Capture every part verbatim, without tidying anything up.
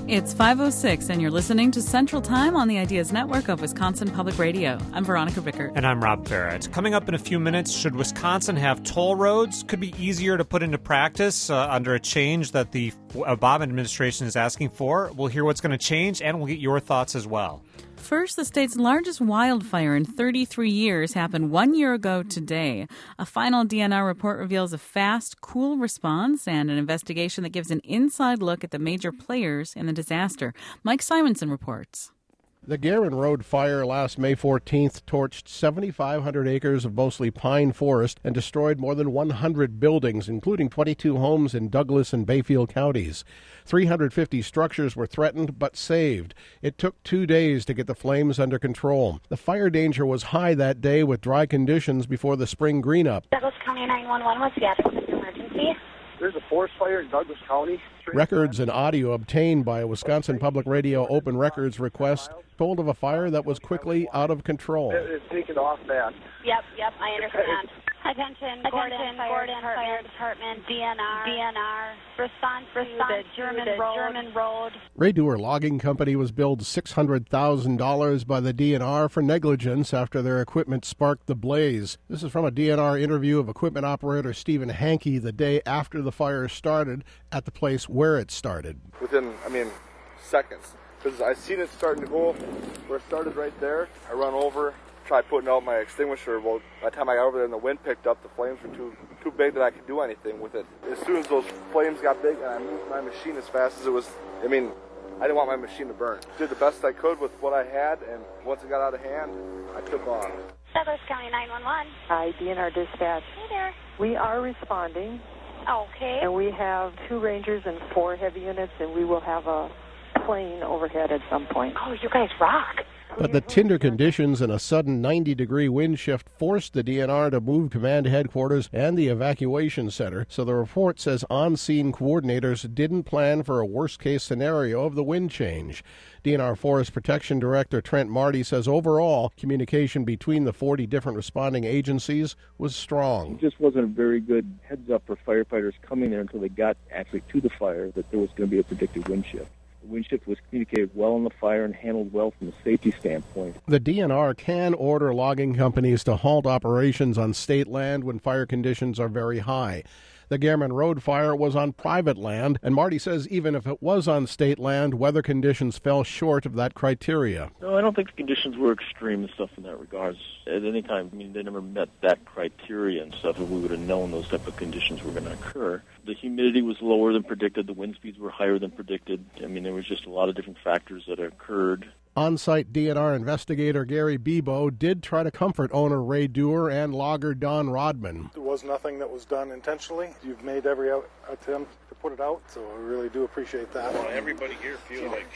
It's five oh six, and you're listening to Central Time on the Ideas Network of Wisconsin Public Radio. I'm Veronica Rickert. And I'm Rob Barrett. Coming up in a few minutes, should Wisconsin have toll roads? Could be easier to put into practice uh, under a change that the Obama administration is asking for. We'll hear what's going to change, and we'll get your thoughts as well. First, the state's largest wildfire in thirty-three years happened one year ago today. A final D N R report reveals a fast, cool response and an investigation that gives an inside look at the major players in the disaster. Mike Simonson reports. The Guerin Road fire last May fourteenth torched seven thousand five hundred acres of mostly pine forest and destroyed more than one hundred buildings, including twenty-two homes in Douglas and Bayfield counties. three hundred fifty structures were threatened but saved. It took two days to get the flames under control. The fire danger was high that day with dry conditions before the spring green-up. Douglas County nine one one, what's the address of the emergency? There's a forest fire in Douglas County. Records and audio obtained by a Wisconsin Public Radio open records request told of a fire that was quickly out of control. It's taken off fast. Yep, yep, I understand. Attention, Gordon, Attention, Fire, Gordon Department, Fire Department, D N R, D N R, response, response to the German to the Road. German Road. Ray Dewar Logging Company was billed six hundred thousand dollars by the D N R for negligence after their equipment sparked the blaze. This is from a D N R interview of equipment operator Stephen Hankey the day after the fire started at the place where it started. Within, I mean, seconds. Because I seen it starting to go where it started right there. I run over, try putting out my extinguisher. Well, by the time I got over there and the wind picked up, the flames were too too big that I could do anything with it. As soon as those flames got big and I moved my machine as fast as it was, I mean, I didn't want my machine to burn. Did the best I could with what I had, and once it got out of hand, I took off. Douglas County nine one one. Hi, D N R Dispatch. Hey there. We are responding, Okay. and we have two Rangers and four heavy units, and we will have a plane overhead at some point. Oh, you guys rock. But the tinder conditions and a sudden ninety-degree wind shift forced the D N R to move command headquarters and the evacuation center, so the report says on-scene coordinators didn't plan for a worst-case scenario of the wind change. D N R Forest Protection Director Trent Marty says overall, communication between the forty different responding agencies was strong. It just wasn't a very good heads-up for firefighters coming there until they got actually to the fire that there was going to be a predicted wind shift. The wind shift was communicated well on the fire and handled well from a safety standpoint. The D N R can order logging companies to halt operations on state land when fire conditions are very high. The Guerin Road fire was on private land, and Marty says even if it was on state land, weather conditions fell short of that criteria. No, I don't think the conditions were extreme and stuff in that regards. At any time, I mean, they never met that criteria and stuff. If we would have known those type of conditions were going to occur. The humidity was lower than predicted. The wind speeds were higher than predicted. I mean, there was just a lot of different factors that occurred. On-site D N R investigator Gary Bebo did try to comfort owner Ray Dewar and logger Don Rodman. There was nothing that was done intentionally. You've made every out- attempt to put it out, so I really do appreciate that. Well, everybody here feels like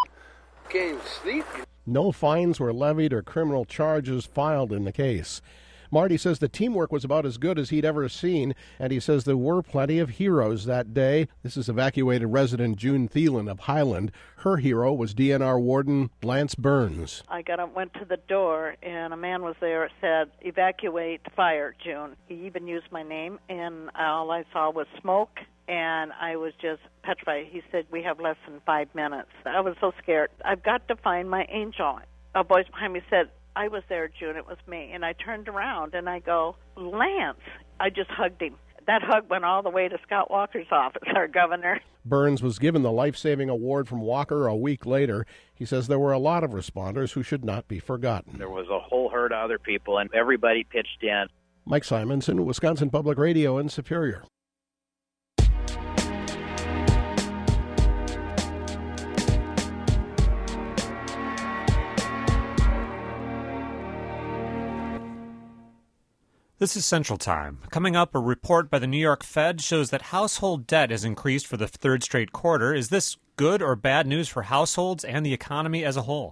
can't even sleep. No fines were levied or criminal charges filed in the case. Marty says the teamwork was about as good as he'd ever seen, and he says there were plenty of heroes that day. This is evacuated resident June Thielen of Highland. Her hero was D N R Warden Lance Burns. I got up, went to the door, and a man was there that said, "Evacuate fire, June." He even used my name, and all I saw was smoke, and I was just petrified. He said, "We have less than five minutes." I was so scared. I've got to find my angel. A voice behind me said, "I was there, June, it was me." And I turned around and I go, "Lance." I just hugged him. That hug went all the way to Scott Walker's office, our governor. Burns was given the life-saving award from Walker a week later. He says there were a lot of responders who should not be forgotten. There was a whole herd of other people, and everybody pitched in. Mike Simonson, Wisconsin Public Radio in Superior. This is Central Time. Coming up, a report by the New York Fed shows that household debt has increased for the third straight quarter. Is this good or bad news for households and the economy as a whole?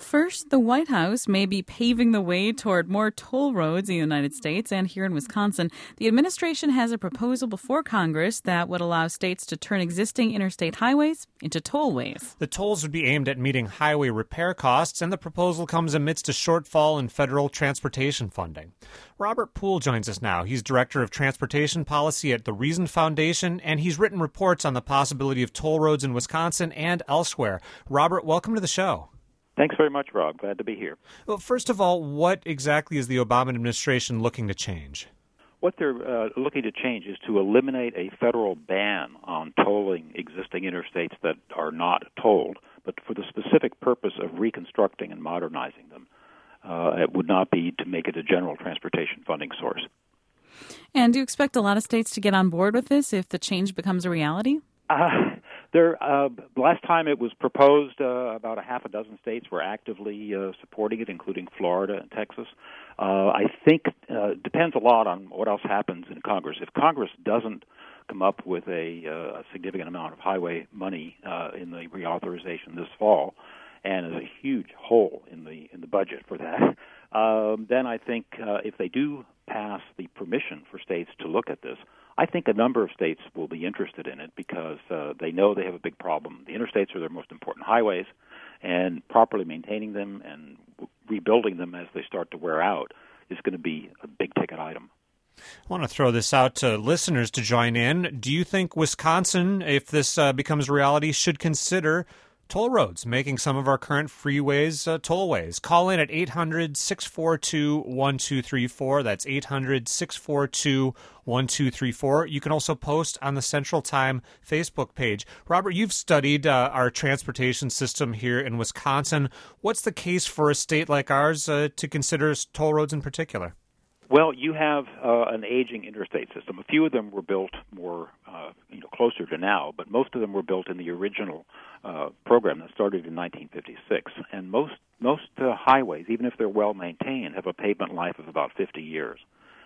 First, the White House may be paving the way toward more toll roads in the United States and here in Wisconsin. The administration has a proposal before Congress that would allow states to turn existing interstate highways into tollways. The tolls would be aimed at meeting highway repair costs, and the proposal comes amidst a shortfall in federal transportation funding. Robert Poole joins us now. He's Director of Transportation Policy at the Reason Foundation, and he's written reports on the possibility of toll roads in Wisconsin and elsewhere. Robert, welcome to the show. Thanks very much, Rob. Glad to be here. Well, first of all, what exactly is the Obama administration looking to change? What they're uh, looking to change is to eliminate a federal ban on tolling existing interstates that are not tolled, but for the specific purpose of reconstructing and modernizing them. Uh, it would not be to make it a general transportation funding source. And do you expect a lot of states to get on board with this if the change becomes a reality? Uh, there, uh, last time it was proposed, uh, about a half a dozen states were actively uh, supporting it, including Florida and Texas. Uh, I think uh, it depends a lot on what else happens in Congress. If Congress doesn't come up with a, uh, a significant amount of highway money uh, in the reauthorization this fall, and there's a huge hole in the in the budget for that, um, then I think uh, if they do pass the permission for states to look at this, I think a number of states will be interested in it because uh, they know they have a big problem. The interstates are their most important highways, and properly maintaining them and w- rebuilding them as they start to wear out is going to be a big-ticket item. I want to throw this out to listeners to join in. Do you think Wisconsin, if this uh, becomes reality, should consider toll roads, making some of our current freeways uh, tollways? Call in at eight hundred, six four two, one two three four. That's eight hundred, six four two, one two three four. You can also post on the Central Time Facebook page. Robert, you've studied uh, our transportation system here in Wisconsin. What's the case for a state like ours uh, to consider toll roads in particular? Well, you have uh, an aging interstate system. A few of them were built more, uh, you know, closer to now, but most of them were built in the original uh, program that started in nineteen fifty-six. And most most uh, highways, even if they're well maintained, have a pavement life of about fifty years.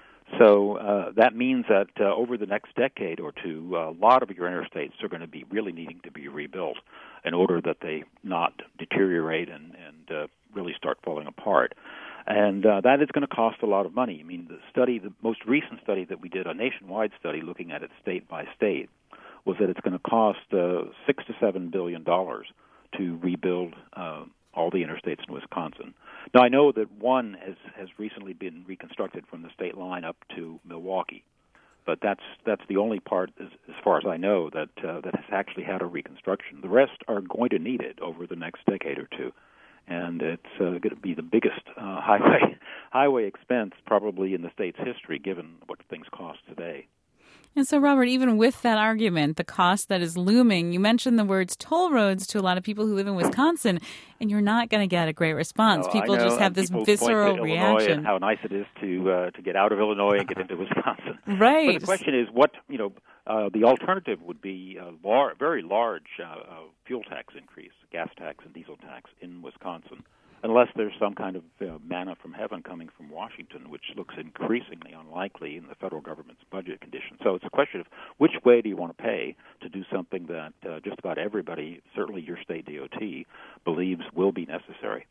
So uh, that means that uh, over the next decade or two, a lot of your interstates are going to be really needing to be rebuilt in order that they not deteriorate and, and uh, really start falling apart. And uh, that is going to cost a lot of money. I mean, the study, the most recent study that we did, a nationwide study looking at it state by state, was that it's going to cost uh, six to seven billion dollars to rebuild uh, all the interstates in Wisconsin. Now, I know that one has, has recently been reconstructed from the state line up to Milwaukee, but that's that's the only part, as, as far as I know, that uh, that has actually had a reconstruction. The rest are going to need it over the next decade or two. And it's uh, going to be the biggest uh, highway highway expense probably in the state's history, given what things cost today. And so, Robert, even with that argument, the cost that is looming, you mentioned the words toll roads to a lot of people who live in Wisconsin, and you're not going to get a great response. No, people I know, just have this people visceral point to reaction. Illinois and how nice it is to uh, to get out of Illinois and get into Wisconsin. Right. But the question is, what you know, uh, the alternative would be a lar- very large uh, uh, fuel tax increase, gas tax and diesel tax in Wisconsin. Unless there's some kind of uh, manna from heaven coming from Washington, which looks increasingly unlikely in the federal government's budget conditions. So it's a question of which way do you want to pay to do something that uh, just about everybody, certainly your state D O T, believes will be necessary.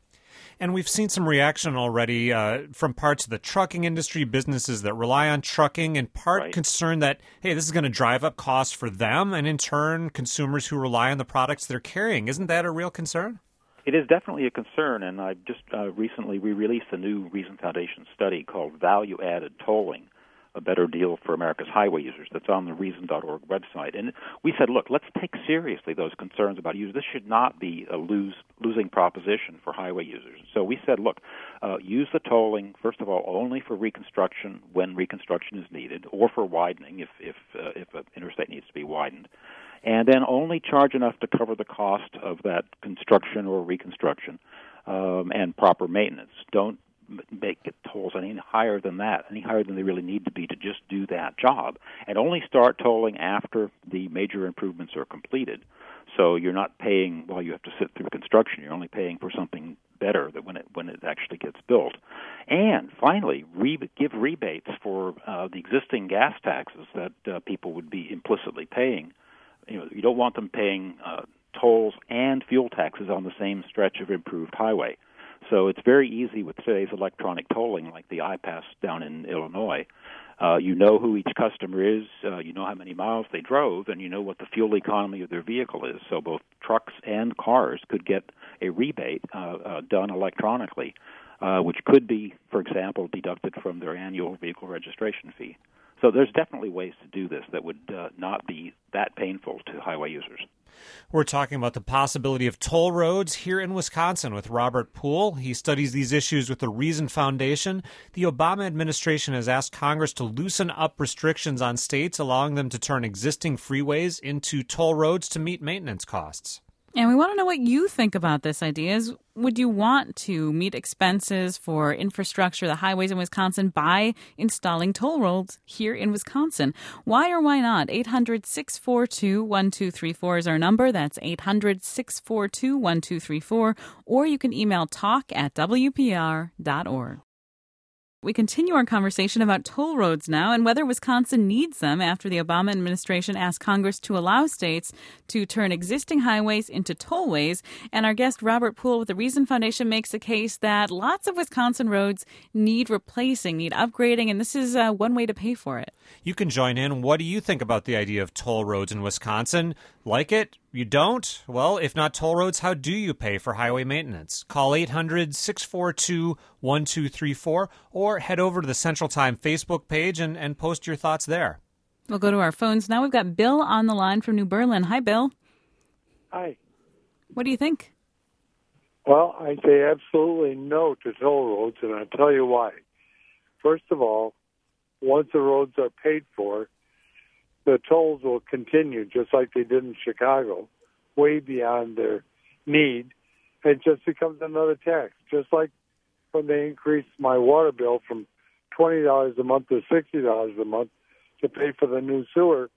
And we've seen some reaction already uh, from parts of the trucking industry, businesses that rely on trucking, in part right. concerned that, hey, this is going to drive up costs for them, and in turn, consumers who rely on the products they're carrying. Isn't that a real concern? It is definitely a concern, and I just uh, recently we released a new Reason Foundation study called Value-Added Tolling, a better deal for America's highway users, that's on the reason dot org website. And we said, look, let's take seriously those concerns about users. This should not be a lose, losing proposition for highway users. So we said, look, uh, use the tolling, first of all, only for reconstruction when reconstruction is needed, or for widening if, if, uh, if an interstate needs to be widened. And then only charge enough to cover the cost of that construction or reconstruction um, and proper maintenance. Don't make it tolls any higher than that, any higher than they really need to be to just do that job. And only start tolling after the major improvements are completed. So you're not paying while you have to sit through construction. You're only paying for something better that when it when it actually gets built. And finally, re- give rebates for uh, the existing gas taxes that uh, people would be implicitly paying. You know, you don't want them paying uh, tolls and fuel taxes on the same stretch of improved highway. So it's very easy with today's electronic tolling, like the iPass down in Illinois. Uh, you know who each customer is, uh, you know how many miles they drove, and you know what the fuel economy of their vehicle is. So both trucks and cars could get a rebate uh, uh, done electronically, uh, which could be, for example, deducted from their annual vehicle registration fee. So there's definitely ways to do this that would uh, not be that painful to highway users. We're talking about the possibility of toll roads here in Wisconsin with Robert Poole. He studies these issues with the Reason Foundation. The Obama administration has asked Congress to loosen up restrictions on states, allowing them to turn existing freeways into toll roads to meet maintenance costs. And we want to know what you think about this idea. Is, would you want to meet expenses for infrastructure, the highways in Wisconsin, by installing toll roads here in Wisconsin? Why or why not? eight hundred, six four two, one two three four is our number. That's eight hundred, six four two, one two three four. Or you can email talk at w p r dot org. We continue our conversation about toll roads now and whether Wisconsin needs them after the Obama administration asked Congress to allow states to turn existing highways into tollways. And our guest, Robert Poole with the Reason Foundation, makes the case that lots of Wisconsin roads need replacing, need upgrading, and this is uh, one way to pay for it. You can join in. What do you think about the idea of toll roads in Wisconsin? Like it? You don't? Well, if not toll roads, how do you pay for highway maintenance? Call eight hundred, six four two, one two three four or head over to the Central Time Facebook page and, and post your thoughts there. We'll go to our phones now. We've got Bill on the line from New Berlin. Hi, Bill. Hi. What do you think? Well, I say absolutely no to toll roads, and I'll tell you why. First of all, once the roads are paid for, the tolls will continue just like they did in Chicago, way beyond their need. It just becomes another tax, just like when they increased my water bill from twenty dollars a month to sixty dollars a month to pay for the new sewer.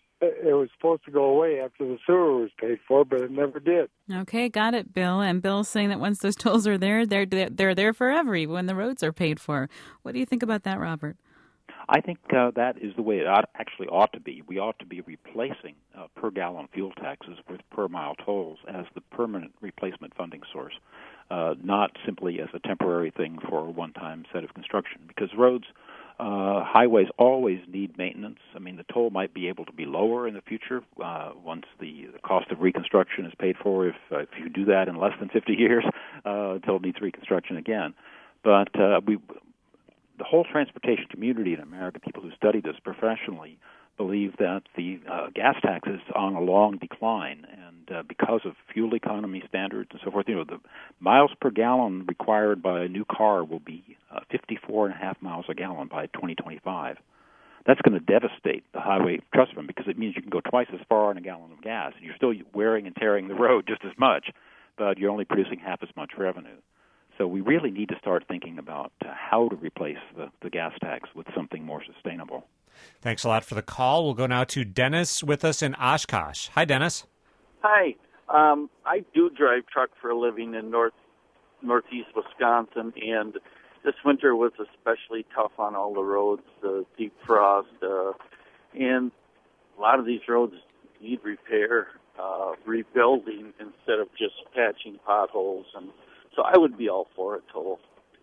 It was supposed to go away after the sewer was paid for, but it never did. Okay, got it, Bill. And Bill's saying that once those tolls are there, they're they're there forever, even when the roads are paid for. What do you think about that, Robert? I think uh, that is the way it ought, actually ought to be. We ought to be replacing uh, per-gallon fuel taxes with per-mile tolls as the permanent replacement funding source, uh, not simply as a temporary thing for a one-time set of construction. Because roads, uh, highways always need maintenance. I mean, the toll might be able to be lower in the future uh, once the, the cost of reconstruction is paid for. If, uh, if you do that in less than fifty years, uh, until it needs reconstruction again. But uh, we... The whole transportation community in America, people who study this professionally, believe that the uh, gas tax is on a long decline, and uh, because of fuel economy standards and so forth, you know, the miles per gallon required by a new car will be uh, fifty-four and a half miles a gallon by twenty twenty-five. That's going to devastate the highway trust fund because it means you can go twice as far on a gallon of gas, and you're still wearing and tearing the road just as much, but you're only producing half as much revenue. So we really need to start thinking about uh, how to replace the, the gas tax with something more sustainable. Thanks a lot for the call. We'll go now to Dennis with us in Oshkosh. Hi, Dennis. Hi. Um, I do drive truck for a living in north northeast Wisconsin, and this winter was especially tough on all the roads, the deep frost, uh, and a lot of these roads need repair, uh, rebuilding instead of just patching potholes. And so I would be all for a toll.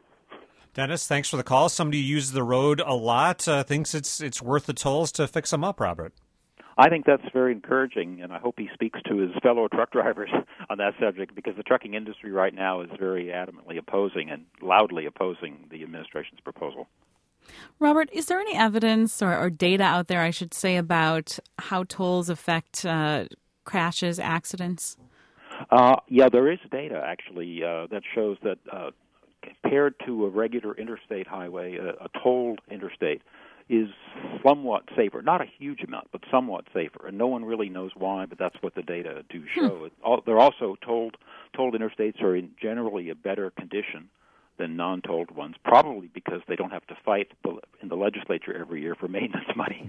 Dennis, thanks for the call. Somebody who uses the road a lot uh, thinks it's it's worth the tolls to fix them up, Robert. I think that's very encouraging, and I hope he speaks to his fellow truck drivers on that subject, because the trucking industry right now is very adamantly opposing and loudly opposing the administration's proposal. Robert, is there any evidence or, or data out there, I should say, about how tolls affect uh, crashes, accidents? Uh, yeah, there is data, actually, uh, that shows that uh, compared to a regular interstate highway, a, a tolled interstate is somewhat safer. Not a huge amount, but somewhat safer. And no one really knows why, but that's what the data do show. Hmm. They're also tolled, tolled interstates are in generally a better condition than non-tolled ones, probably because they don't have to fight in the legislature every year for maintenance money.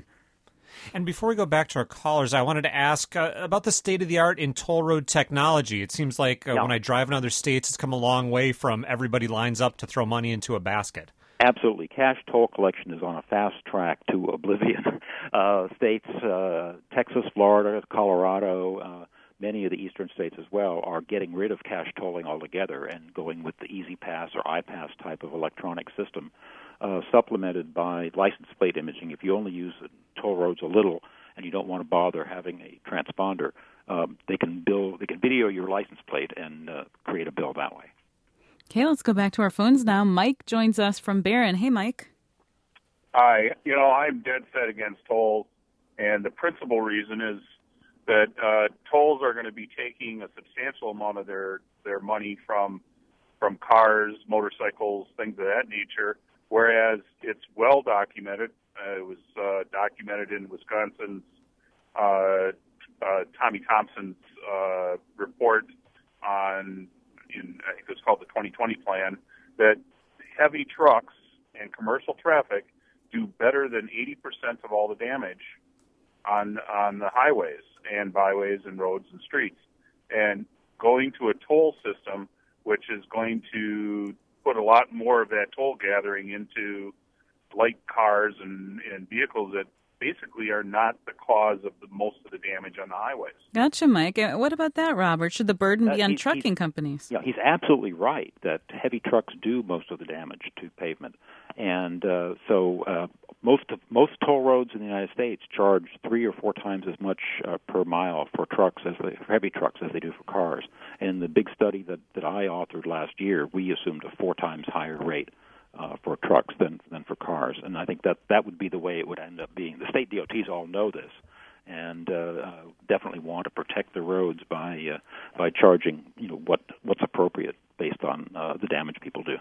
And before we go back to our callers, I wanted to ask uh, about the state-of-the-art in toll road technology. It seems like uh, yeah. when I drive in other states, it's come a long way from everybody lines up to throw money into a basket. Absolutely. Cash toll collection is on a fast track to oblivion. Uh, states, uh, Texas, Florida, Colorado, uh, many of the eastern states as well are getting rid of cash tolling altogether and going with the Easy Pass or iPass type of electronic system, uh, supplemented by license plate imaging. If you only use toll roads a little and you don't want to bother having a transponder, um, they can bill, they can video your license plate and uh, create a bill that way. Okay, let's go back to our phones now. Mike joins us from Barron. Hey, Mike. Hi. You know, I'm dead set against tolls, and the principal reason is that uh, tolls are going to be taking a substantial amount of their, their money from from cars, motorcycles, things of that nature, whereas it's well documented. Uh, it was uh, documented in Wisconsin's uh, uh, Tommy Thompson's uh, report on, in, I think it was called the twenty twenty plan, that heavy trucks and commercial traffic do better than eighty percent of all the damage on on the highways and byways and roads and streets. And going to a toll system, which is going to put a lot more of that toll gathering into light cars and, and vehicles that basically are not the cause of the most of the damage on the highways. Gotcha, Mike. Uh, What about that, Robert? Should the burden Uh, be on he's- trucking he's- companies? Yeah, he's absolutely right that heavy trucks do most of the damage to pavement, and uh, so uh, most of, most toll roads in the United States charge three or four times as much uh, per mile for trucks as they, for heavy trucks as they do for cars. And the big study that, that I authored last year, we assumed a four times higher rate uh, for trucks than than for cars, and I think that that would be the way it would end up being. The state D O Ts all know this, and uh, uh, definitely want to protect the roads by uh, by charging, you know, what what's appropriate based on uh, the damage people do.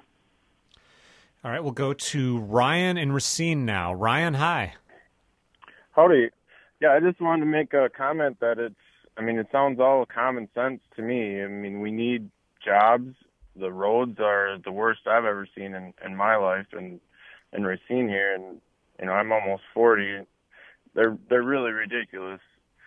All right, we'll go to Ryan in Racine now. Ryan, hi. Howdy. Yeah, I just wanted to make a comment that it's, I mean, it sounds all common sense to me. I mean, we need jobs. The roads are the worst I've ever seen in, in my life in, in Racine here. And, you know, I'm almost forty. They're, they're really ridiculous.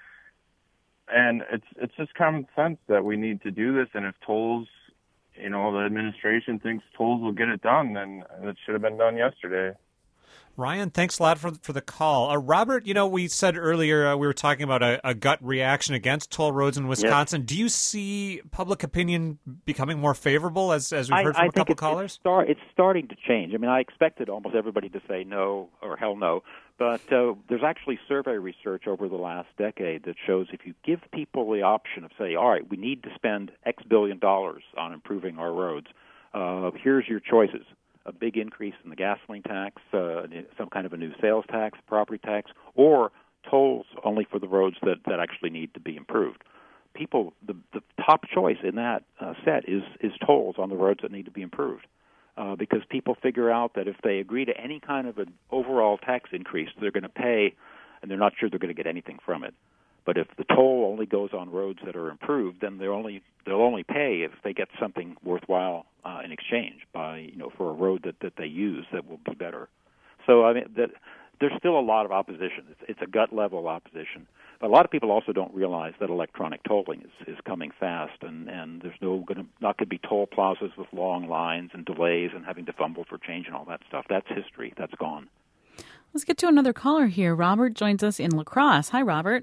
And it's, it's just common sense that we need to do this. And if tolls, you know, the administration thinks tolls will get it done, then it should have been done yesterday. Ryan, thanks a lot for for the call. Uh, Robert, you know, we said earlier uh, we were talking about a, a gut reaction against toll roads in Wisconsin. Do you see public opinion becoming more favorable, as as we've I, heard from I a couple think it's, callers? It's, start, it's starting to change. I mean, I expected almost everybody to say no or hell no, but uh, there's actually survey research over the last decade that shows if you give people the option of, say, all right, we need to spend X billion dollars on improving our roads, uh, here's your choices. A big increase in the gasoline tax, uh, some kind of a new sales tax, property tax, or tolls only for the roads that, that actually need to be improved. People, the, the top choice in that uh, set is, is tolls on the roads that need to be improved, uh, because people figure out that if they agree to any kind of an overall tax increase, they're going to pay, and they're not sure they're going to get anything from it. But if the toll only goes on roads that are improved, then they're only they'll only pay if they get something worthwhile uh, in exchange by you know for a road that, that they use that will be better. So I mean that there's still a lot of opposition. It's, it's a gut level opposition. But a lot of people also don't realize that electronic tolling is, is coming fast, and, and there's no gonna not going to be toll plazas with long lines and delays and having to fumble for change and all that stuff. That's history. That's gone. Let's get to another caller here. Robert joins us in La Crosse. Hi, Robert.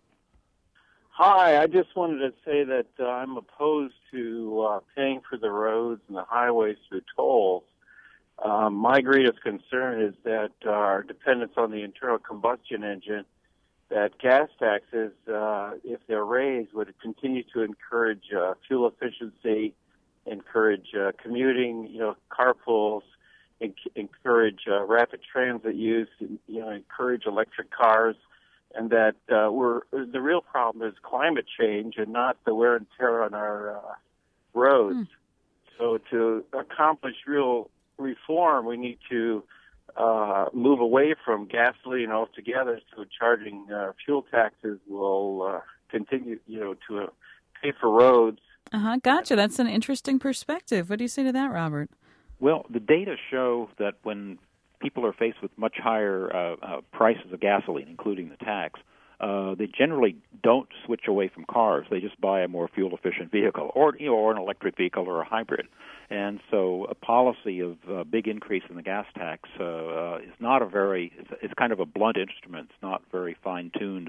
Hi, I just wanted to say that uh, I'm opposed to uh, paying for the roads and the highways through tolls. Um, my greatest concern is that uh, our dependence on the internal combustion engine, that gas taxes, uh, if they're raised, would continue to encourage uh, fuel efficiency, encourage uh, commuting, you know, carpools, en- encourage uh, rapid transit use, you know, encourage electric cars. And that uh, we're the real problem is climate change and not the wear and tear on our uh, roads. Mm. So to accomplish real reform, we need to uh, move away from gasoline altogether. So charging uh, fuel taxes will uh, continue, you know, to uh, pay for roads. Uh huh. Gotcha. That's an interesting perspective. What do you say to that, Robert? Well, the data show that when people are faced with much higher uh, uh, prices of gasoline, including the tax, uh, they generally don't switch away from cars. They just buy a more fuel-efficient vehicle, or you know, or an electric vehicle or a hybrid. And so, a policy of uh, big increase in the gas tax uh, uh, is not a very. It's, it's kind of a blunt instrument. It's not very fine-tuned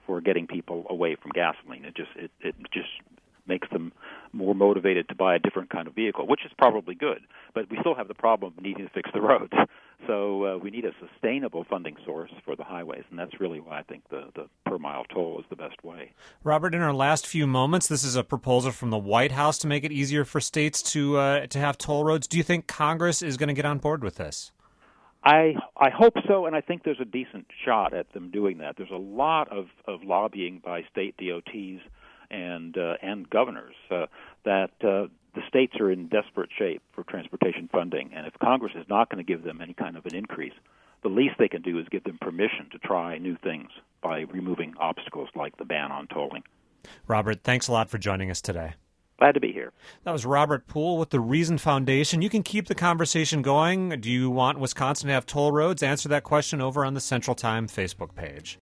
for getting people away from gasoline. It just it, it just makes them more motivated to buy a different kind of vehicle, which is probably good. But we still have the problem of needing to fix the roads. So uh, we need a sustainable funding source for the highways, and that's really why I think the, the per-mile toll is the best way. Robert, in our last few moments, this is a proposal from the White House to make it easier for states to uh, to have toll roads. Do you think Congress is going to get on board with this? I I hope so, and I think there's a decent shot at them doing that. There's a lot of, of lobbying by state D O Ts and uh, and governors uh, that uh, the states are in desperate shape for transportation funding, and if Congress is not going to give them any kind of an increase, the least they can do is give them permission to try new things by removing obstacles like the ban on tolling. Robert, thanks a lot for joining us today. Glad to be here. That was Robert Poole with the Reason Foundation. You can keep the conversation going. Do you want Wisconsin to have toll roads? Answer that question over on the Central Time Facebook page.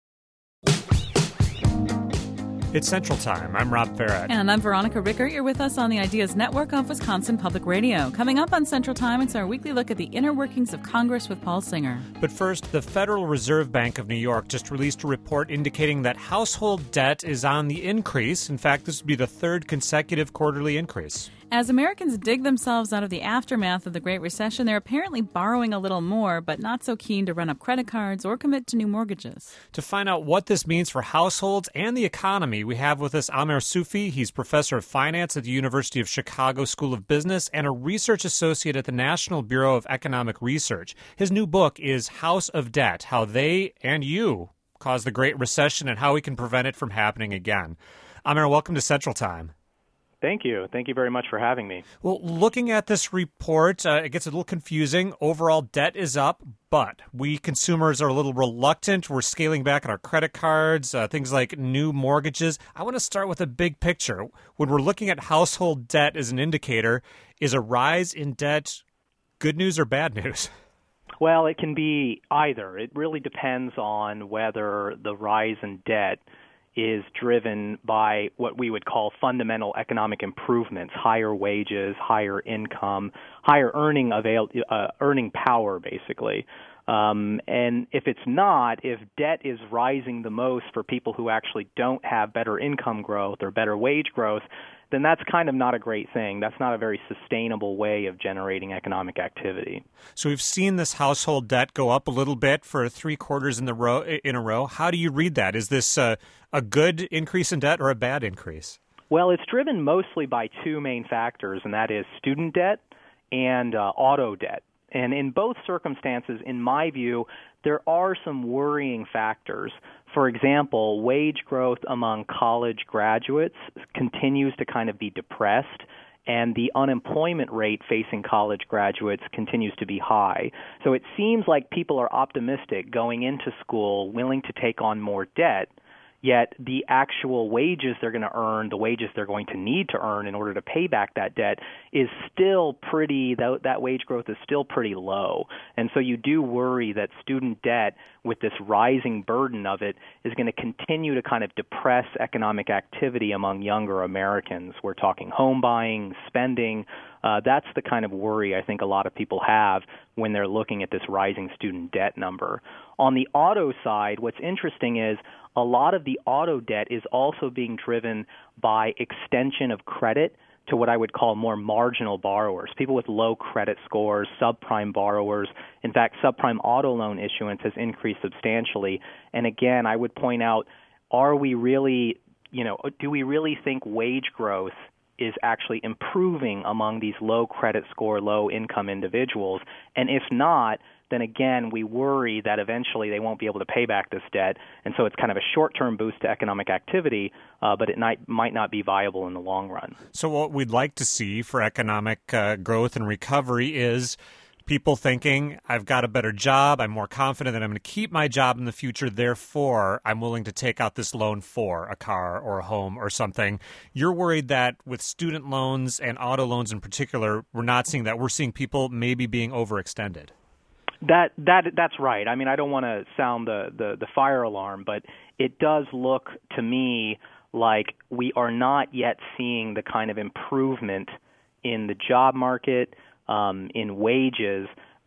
It's Central Time. I'm Rob Farrett. And I'm Veronica Rickert. You're with us on the Ideas Network of Wisconsin Public Radio. Coming up on Central Time, it's our weekly look at the inner workings of Congress with Paul Singer. But first, the Federal Reserve Bank of New York just released a report indicating that household debt is on the increase. In fact, this would be the third consecutive quarterly increase. As Americans dig themselves out of the aftermath of the Great Recession, they're apparently borrowing a little more, but not so keen to run up credit cards or commit to new mortgages. To find out what this means for households and the economy, we have with us Amer Sufi. He's professor of finance at the University of Chicago School of Business and a research associate at the National Bureau of Economic Research. His new book is House of Debt, How They and You Caused the Great Recession and How We Can Prevent It from Happening Again. Amer, welcome to Central Time. Thank you. Thank you very much for having me. Well, looking at this report, uh, it gets a little confusing. Overall debt is up, but we consumers are a little reluctant. We're scaling back on our credit cards, uh, things like new mortgages. I want to start with a big picture. When we're looking at household debt as an indicator, is a rise in debt good news or bad news? Well, it can be either. It really depends on whether the rise in debt is driven by what we would call fundamental economic improvements, higher wages, higher income, higher earning avail- uh, earning power, basically. Um, and if it's not, if debt is rising the most for people who actually don't have better income growth or better wage growth, then that's kind of not a great thing. That's not a very sustainable way of generating economic activity. So we've seen this household debt go up a little bit for three quarters in the row in a row. How do you read that? Is this uh, a good increase in debt or a bad increase? Well, it's driven mostly by two main factors, and that is student debt and uh, auto debt. And in both circumstances, in my view, there are some worrying factors. For example, wage growth among college graduates continues to kind of be depressed, and the unemployment rate facing college graduates continues to be high. So it seems like people are optimistic going into school, willing to take on more debt, yet the actual wages they're going to earn, the wages they're going to need to earn in order to pay back that debt is still pretty, that, that wage growth is still pretty low. And so you do worry that student debt, with this rising burden of it, is going to continue to kind of depress economic activity among younger Americans. We're talking home buying, spending. Uh, that's the kind of worry I think a lot of people have when they're looking at this rising student debt number. On the auto side, what's interesting is a lot of the auto debt is also being driven by extension of credit to what I would call more marginal borrowers, people with low credit scores, subprime borrowers. In fact, subprime auto loan issuance has increased substantially. And again, I would point out, are we really, you know, do we really think wage growth is actually improving among these low credit score, low income individuals? And if not, then again, we worry that eventually they won't be able to pay back this debt. And so it's kind of a short-term boost to economic activity, uh, but it might, might not be viable in the long run. So what we'd like to see for economic uh, growth and recovery is people thinking, I've got a better job, I'm more confident that I'm going to keep my job in the future, therefore I'm willing to take out this loan for a car or a home or something. You're worried that with student loans and auto loans in particular, we're not seeing that. We're seeing people maybe being overextended. That that that's right. I mean, I don't want to sound the, the, the fire alarm, but it does look to me like we are not yet seeing the kind of improvement in the job market, um, in wages,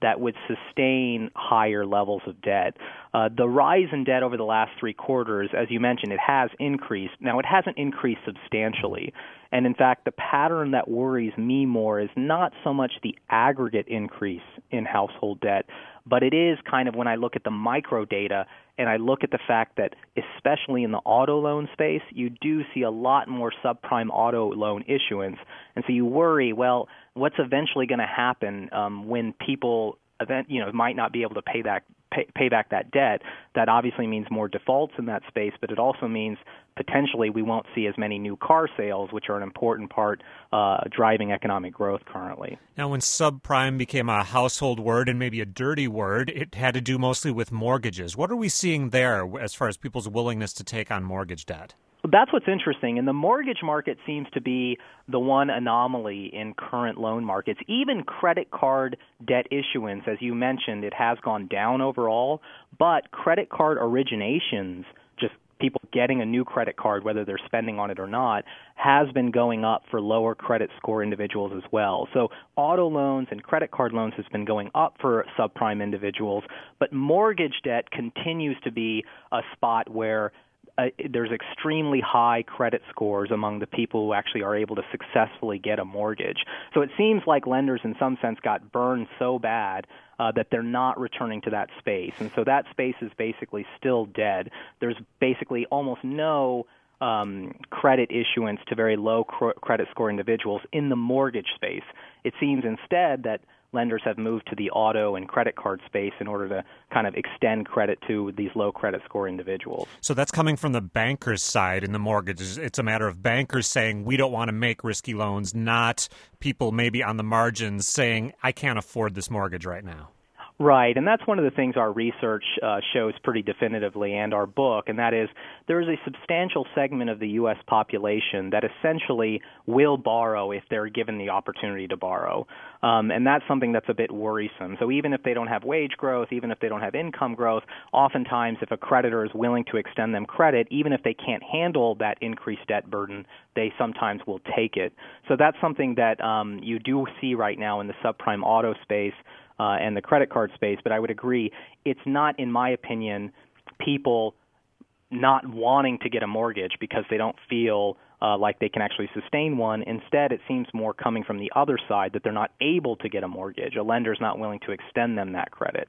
that would sustain higher levels of debt. Uh, the rise in debt over the last three quarters, as you mentioned, it has increased. Now, it hasn't increased substantially. And in fact, the pattern that worries me more is not so much the aggregate increase in household debt, but it is kind of when I look at the micro data and I look at the fact that especially in the auto loan space, you do see a lot more subprime auto loan issuance. And so you worry, well, what's eventually going to happen um, when people event, you know, might not be able to pay that pay, pay back that debt? That obviously means more defaults in that space, but it also means potentially we won't see as many new car sales, which are an important part uh, driving economic growth currently. Now, when subprime became a household word and maybe a dirty word, it had to do mostly with mortgages. What are we seeing there as far as people's willingness to take on mortgage debt? That's what's interesting. And the mortgage market seems to be the one anomaly in current loan markets. Even credit card debt issuance, as you mentioned, it has gone down overall, but credit card originations, just people getting a new credit card, whether they're spending on it or not, has been going up for lower credit score individuals as well. So auto loans and credit card loans has been going up for subprime individuals, but mortgage debt continues to be a spot where Uh, there's extremely high credit scores among the people who actually are able to successfully get a mortgage. So it seems like lenders in some sense got burned so bad uh, that they're not returning to that space. And so that space is basically still dead. There's basically almost no um, credit issuance to very low cr- credit score individuals in the mortgage space. It seems instead that lenders have moved to the auto and credit card space in order to kind of extend credit to these low credit score individuals. So that's coming from the bankers' side in the mortgages. It's a matter of bankers saying we don't want to make risky loans, not people maybe on the margins saying I can't afford this mortgage right now. Right, and that's one of the things our research uh, shows pretty definitively, and our book, and that is there is a substantial segment of the U S population that essentially will borrow if they're given the opportunity to borrow, um, and that's something that's a bit worrisome. So even if they don't have wage growth, even if they don't have income growth, oftentimes if a creditor is willing to extend them credit, even if they can't handle that increased debt burden, they sometimes will take it. So that's something that um, you do see right now in the subprime auto space, Uh, and the credit card space, but I would agree it's not, in my opinion, people not wanting to get a mortgage because they don't feel uh, like they can actually sustain one. Instead, it seems more coming from the other side that they're not able to get a mortgage. A lender's not willing to extend them that credit.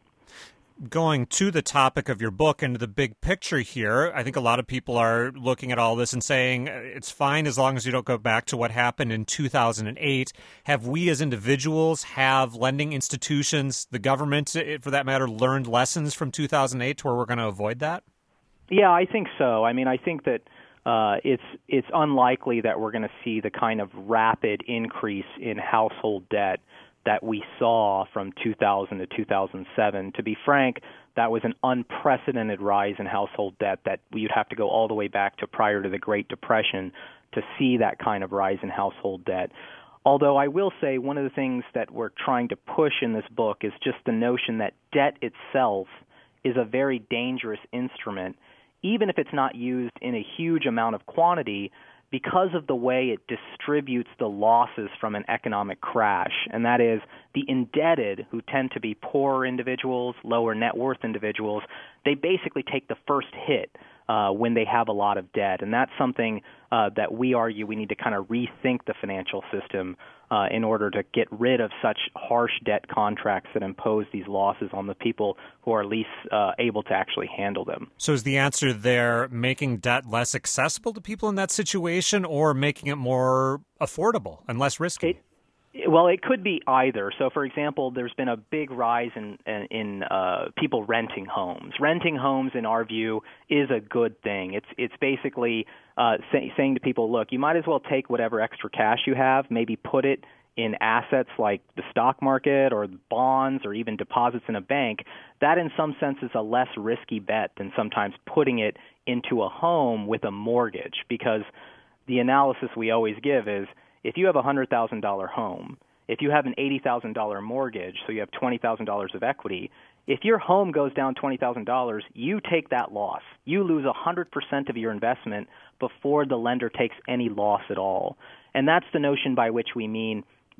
Going to the topic of your book and the big picture here, I think a lot of people are looking at all this and saying it's fine as long as you don't go back to what happened in two thousand eight. Have we as individuals, have lending institutions, the government, for that matter, learned lessons from two thousand eight to where we're going to avoid that? Yeah, I think so. I mean, I think that uh, it's it's unlikely that we're going to see the kind of rapid increase in household debt that we saw from two thousand to two thousand seven. To be frank, that was an unprecedented rise in household debt that you'd have to go all the way back to prior to the Great Depression to see that kind of rise in household debt. Although I will say one of the things that we're trying to push in this book is just the notion that debt itself is a very dangerous instrument, even if it's not used in a huge amount of quantity, because of the way it distributes the losses from an economic crash. And that is the indebted, who tend to be poorer individuals, lower net worth individuals, they basically take the first hit uh, when they have a lot of debt. And that's something uh, that we argue we need to kind of rethink the financial system uh, in order to get rid of such harsh debt contracts that impose these losses on the people who are least uh, able to actually handle them. So is the answer there making debt less accessible to people in that situation, or making it more affordable and less risky? It, Well, it could be either. So, for example, there's been a big rise in in, in uh, people renting homes. Renting homes, in our view, is a good thing. It's it's basically uh, say, saying to people, look, you might as well take whatever extra cash you have, maybe put it in assets like the stock market or bonds or even deposits in a bank. That, in some sense, is a less risky bet than sometimes putting it into a home with a mortgage, because the analysis we always give is, if you have a one hundred thousand dollars home, if you have an eighty thousand dollars mortgage, so you have twenty thousand dollars of equity, if your home goes down twenty thousand dollars, you take that loss. You lose one hundred percent of your investment before the lender takes any loss at all. And that's the notion by which we mean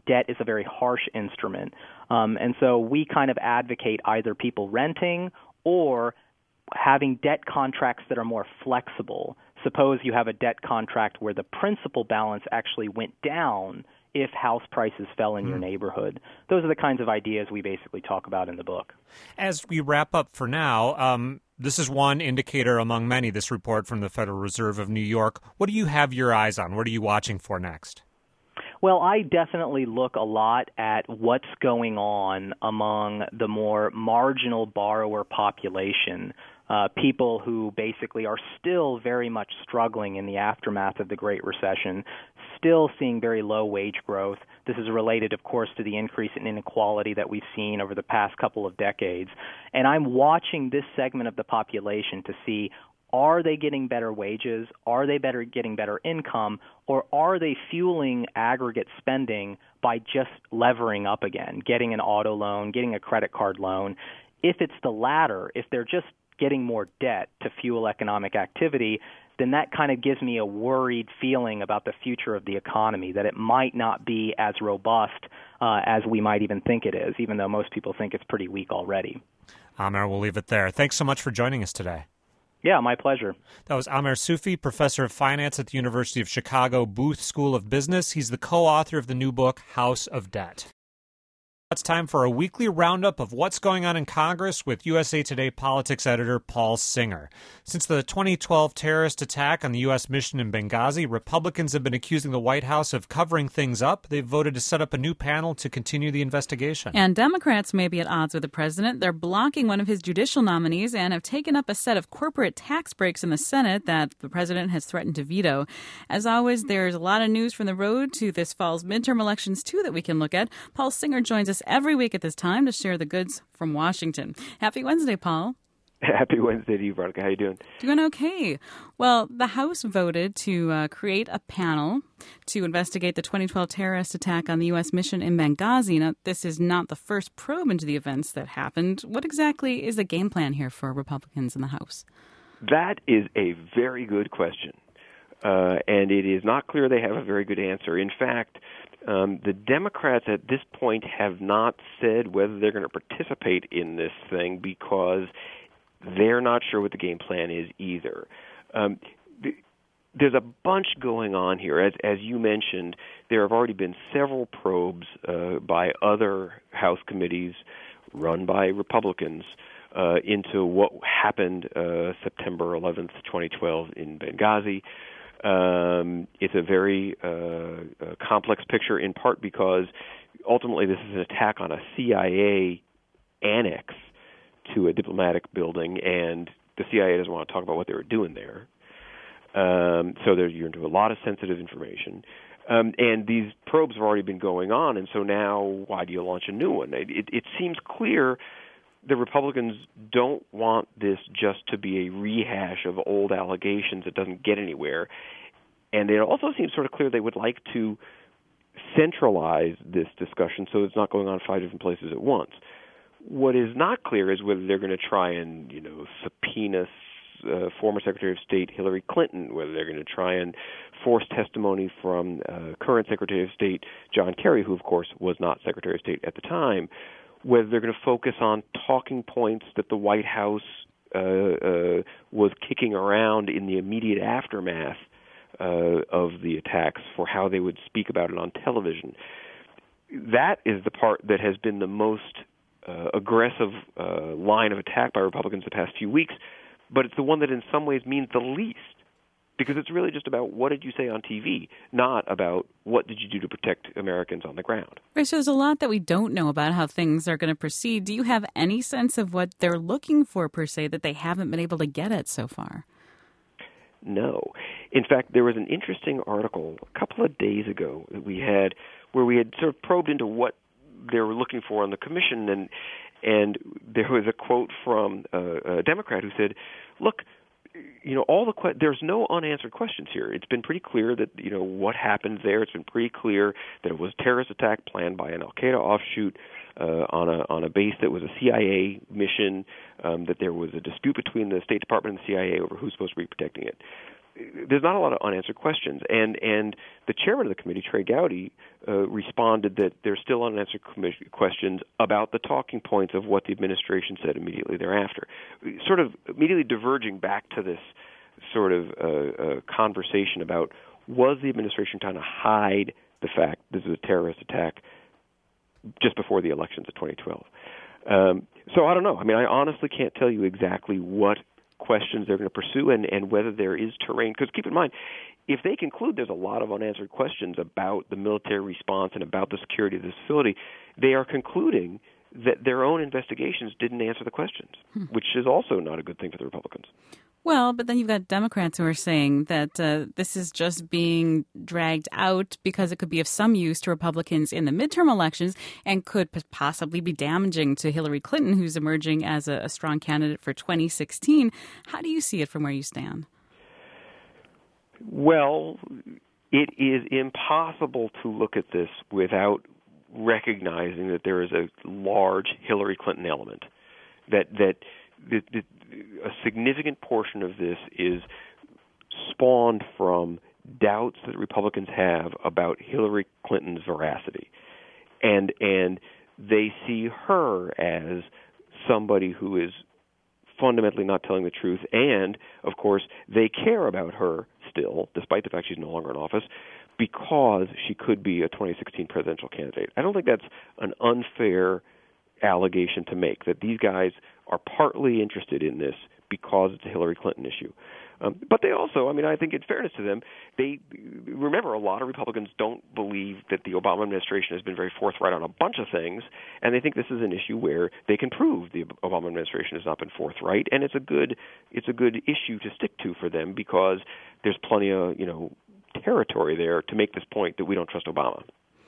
debt is a very harsh instrument. Um, and so we kind of advocate either people renting or having debt contracts that are more flexible. Suppose you have a debt contract where the principal balance actually went down if house prices fell in mm. your neighborhood. Those are the kinds of ideas we basically talk about in the book. As we wrap up for now, um, this is one indicator among many, this report from the Federal Reserve of New York. What do you have your eyes on? What are you watching for next? Well, I definitely look a lot at what's going on among the more marginal borrower population, uh, people who basically are still very much struggling in the aftermath of the Great Recession, still seeing very low wage growth. This is related, of course, to the increase in inequality that we've seen over the past couple of decades. And I'm watching this segment of the population to see, are they getting better wages? Are they better getting better income? Or are they fueling aggregate spending by just levering up again, getting an auto loan, getting a credit card loan? If it's the latter, if they're just getting more debt to fuel economic activity, then that kind of gives me a worried feeling about the future of the economy, that it might not be as robust uh, as we might even think it is, even though most people think it's pretty weak already. Amer, we'll leave it there. Thanks so much for joining us today. Yeah, my pleasure. That was Amer Soufi, professor of finance at the University of Chicago Booth School of Business. He's the co-author of the new book, House of Debt. It's time for a weekly roundup of what's going on in Congress with U S A Today politics editor Paul Singer. Since the twenty twelve terrorist attack on the U S mission in Benghazi, Republicans have been accusing the White House of covering things up. They've voted to set up a new panel to continue the investigation. And Democrats may be at odds with the president. They're blocking one of his judicial nominees and have taken up a set of corporate tax breaks in the Senate that the president has threatened to veto. As always, there's a lot of news from the road to this fall's midterm elections, too, that we can look at. Paul Singer joins us every week at this time to share the goods from Washington. Happy Wednesday, Paul. Happy Wednesday to you, Veronica. How you doing? Doing okay. Well, the House voted to uh, create a panel to investigate the twenty twelve terrorist attack on the U S mission in Benghazi. Now, this is not the first probe into the events that happened. What exactly is the game plan here for Republicans in the House? That is a very good question, uh, and it is not clear they have a very good answer. In fact, Um, the Democrats at this point have not said whether they're going to participate in this thing because they're not sure what the game plan is either. Um, the, there's a bunch going on here. As, as you mentioned, there have already been several probes uh, by other House committees run by Republicans uh, into what happened uh, September eleventh, twenty twelve in Benghazi. Um, it's a very uh, uh, complex picture, in part because ultimately this is an attack on a C I A annex to a diplomatic building, and the C I A doesn't want to talk about what they were doing there. Um, so there, you're into a lot of sensitive information. Um, and these probes have already been going on, and so now why do you launch a new one? It, it, it seems clear the Republicans don't want this just to be a rehash of old allegations that doesn't get anywhere. And it also seems sort of clear they would like to centralize this discussion so it's not going on five different places at once. What is not clear is whether they're going to try and, you know, subpoena uh, former Secretary of State Hillary Clinton, whether they're going to try and force testimony from uh, current Secretary of State John Kerry, who, of course, was not Secretary of State at the time, whether they're going to focus on talking points that the White House uh, uh, was kicking around in the immediate aftermath uh, of the attacks for how they would speak about it on television. That is the part that has been the most uh, aggressive uh, line of attack by Republicans the past few weeks, but it's the one that in some ways means the least, because it's really just about what did you say on T V, not about what did you do to protect Americans on the ground. Right, so there's a lot that we don't know about how things are going to proceed. Do you have any sense of what they're looking for, per se, that they haven't been able to get at so far? No. In fact, there was an interesting article a couple of days ago that we had where we had sort of probed into what they were looking for on the commission, and and there was a quote from a, a Democrat who said, look, you know, all the que- there's no unanswered questions here. It's been pretty clear that, you know, what happened there. It's been pretty clear that it was a terrorist attack planned by an Al-Qaeda offshoot uh, on a on a base that was a C I A mission, um, that there was a dispute between the State Department and the C I A over who's supposed to be protecting it. there's not a lot of unanswered questions. And and the chairman of the committee, Trey Gowdy, uh, responded that there's still unanswered questions about the talking points of what the administration said immediately thereafter, sort of immediately diverging back to this sort of uh, uh, conversation about, was the administration trying to hide the fact this is a terrorist attack just before the elections of twenty twelve? Um, so I don't know. I mean, I honestly can't tell you exactly what questions they're going to pursue and, and whether there is terrain. Because keep in mind, if they conclude there's a lot of unanswered questions about the military response and about the security of this facility, they are concluding that their own investigations didn't answer the questions, hmm. which is also not a good thing for the Republicans. Well, but then you've got Democrats who are saying that uh, this is just being dragged out because it could be of some use to Republicans in the midterm elections and could possibly be damaging to Hillary Clinton, who's emerging as a, a strong candidate for twenty sixteen. How do you see it from where you stand? Well, it is impossible to look at this without recognizing that there is a large Hillary Clinton element, that that the, the, a significant portion of this is spawned from doubts that Republicans have about Hillary Clinton's veracity, and and they see her as somebody who is fundamentally not telling the truth, and of course they care about her still, despite the fact she's no longer in office, because she could be a twenty sixteen presidential candidate. I don't think that's an unfair allegation to make, that these guys are partly interested in this because it's a Hillary Clinton issue. Um, but they also, I mean, I think in fairness to them, they remember a lot of Republicans don't believe that the Obama administration has been very forthright on a bunch of things, and they think this is an issue where they can prove the Obama administration has not been forthright, and it's a good it's a good issue to stick to for them because there's plenty of, you know, territory there to make this point that we don't trust Obama.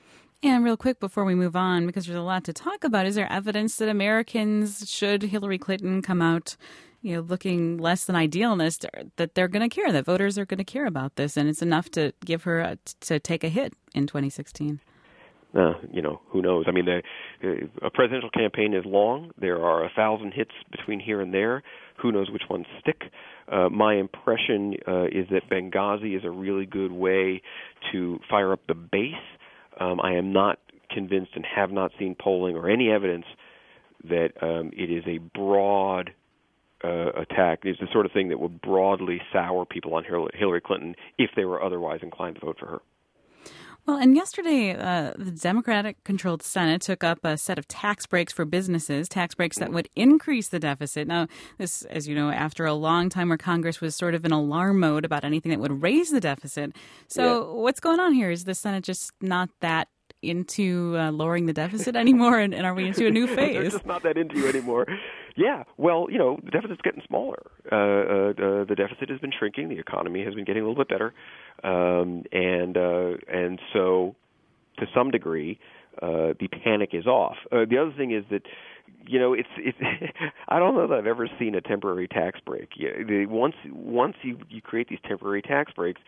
And real quick before we move on, because there's a lot to talk about, is there evidence that Americans, should Hillary Clinton come out, you know, looking less than idealist, that they're going to care, that voters are going to care about this, and it's enough to give her a, to take a hit in twenty sixteen? Uh, you know, who knows? I mean, the, uh, a presidential campaign is long. There are a thousand hits between here and there. Who knows which ones stick? Uh, my impression uh, is that Benghazi is a really good way to fire up the base. Um, I am not convinced and have not seen polling or any evidence that um, it is a broad uh, attack. It's the sort of thing that would broadly sour people on Hillary Clinton if they were otherwise inclined to vote for her. Well, and yesterday, uh, the Democratic-controlled Senate took up a set of tax breaks for businesses, tax breaks that would increase the deficit. Now, this, as you know, after a long time where Congress was sort of in alarm mode about anything that would raise the deficit. So yeah. What's going on here? Is the Senate just not that into uh, lowering the deficit anymore, and, and are we into a new phase? They're just not that into you anymore. Yeah, well, you know, the deficit's getting smaller. Uh, uh, the deficit has been shrinking. The economy has been getting a little bit better, um, and uh, and so to some degree, uh, the panic is off. Uh, the other thing is that, you know, it's it's. I don't know that I've ever seen a temporary tax break. Yeah, the, once once you you create these temporary tax breaks,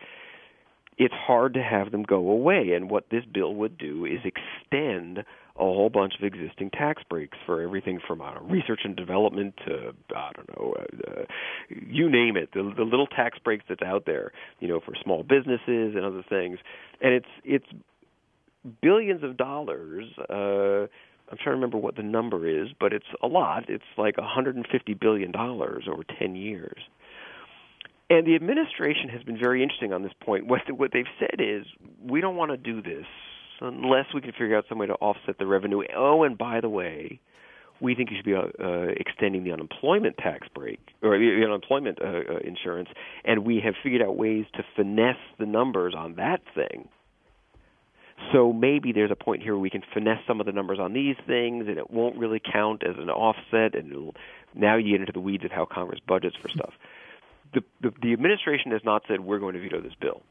it's hard to have them go away. And what this bill would do is extend a whole bunch of existing tax breaks for everything from uh, research and development to, I don't know, uh, uh, you name it, the, the little tax breaks that's out there, you know, for small businesses and other things. And it's it's billions of dollars. Uh, I'm trying to remember what the number is, but it's a lot. It's like one hundred fifty billion dollars over ten years. And the administration has been very interesting on this point. What, what they've said is, we don't want to do this unless we can figure out some way to offset the revenue. Oh, and by the way, we think you should be uh, extending the unemployment tax break, or the unemployment uh, uh, insurance, and we have figured out ways to finesse the numbers on that thing. So maybe there's a point here where we can finesse some of the numbers on these things, and it won't really count as an offset, and it'll, now you get into the weeds of how Congress budgets for stuff. The, the, the administration has not said we're going to veto this bill,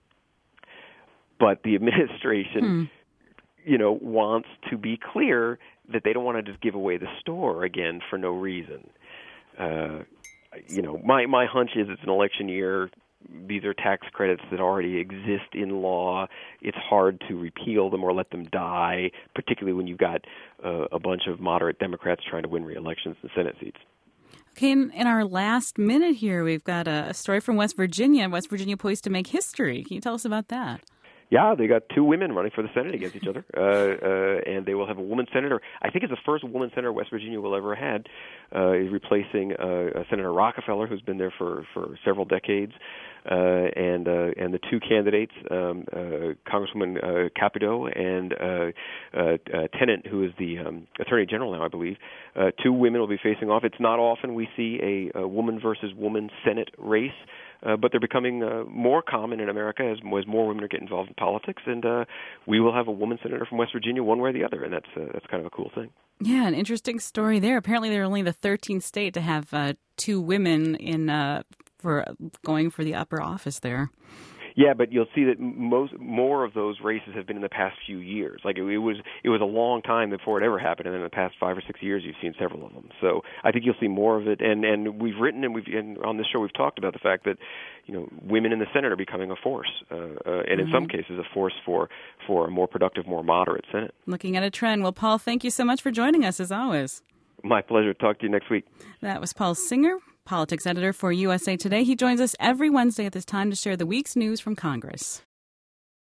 but the administration, hmm. you know, wants to be clear that they don't want to just give away the store again for no reason. Uh, you know, my my hunch is it's an election year. These are tax credits that already exist in law. It's hard to repeal them or let them die, particularly when you've got uh, a bunch of moderate Democrats trying to win re-elections in Senate seats. Okay, in, in our last minute here, we've got a, a story from West Virginia. West Virginia poised to make history. Can you tell us about that? Yeah, they got two women running for the Senate against each other, uh, uh, and they will have a woman senator. I think it's the first woman senator West Virginia will ever had, uh, replacing uh, Senator Rockefeller, who's been there for, for several decades, uh, and uh, and the two candidates, um, uh, Congresswoman uh, Capito and uh, uh, uh, Tennant, who is the um, Attorney General now, I believe. Uh, two women will be facing off. It's not often we see a, a woman versus woman Senate race. Uh, but they're becoming uh, more common in America as, as more women are getting involved in politics, and uh, we will have a woman senator from West Virginia one way or the other, and that's uh, that's kind of a cool thing. Yeah, an interesting story there. Apparently, they're only the thirteenth state to have uh, two women in uh, for going for the upper office there. Yeah, but you'll see that most more of those races have been in the past few years. Like it, it was, it was a long time before it ever happened, and then in the past five or six years, you've seen several of them. So I think you'll see more of it. And and we've written and we've and on this show we've talked about the fact that you know women in the Senate are becoming a force, uh, uh, and mm-hmm. in some cases a force for for a more productive, more moderate Senate. Looking at a trend. Well, Paul, thank you so much for joining us as always. My pleasure. Talk to you next week. That was Paul Singer, politics editor for U S A Today. He joins us every Wednesday at this time to share the week's news from Congress.